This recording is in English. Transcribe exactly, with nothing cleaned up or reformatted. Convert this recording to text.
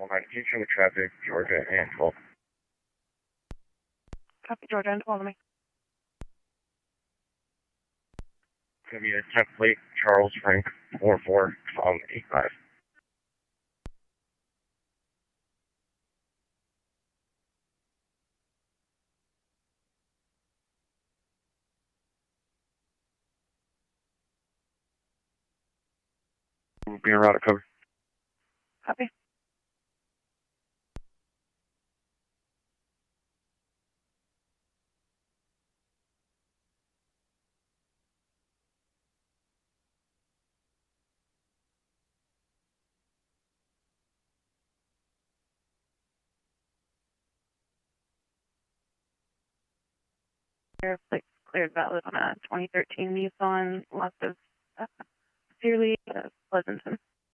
four nineteen, show me traffic, Georgia and twelve. Copy, Georgia and twelve to me. It's going to be a tenth plate, Charles Frank, four four, um, eight five. We'll be en route to cover. Copy. Clear, plate cleared valid on a twenty thirteen Nissan left of uh, Searly, uh, Pleasanton.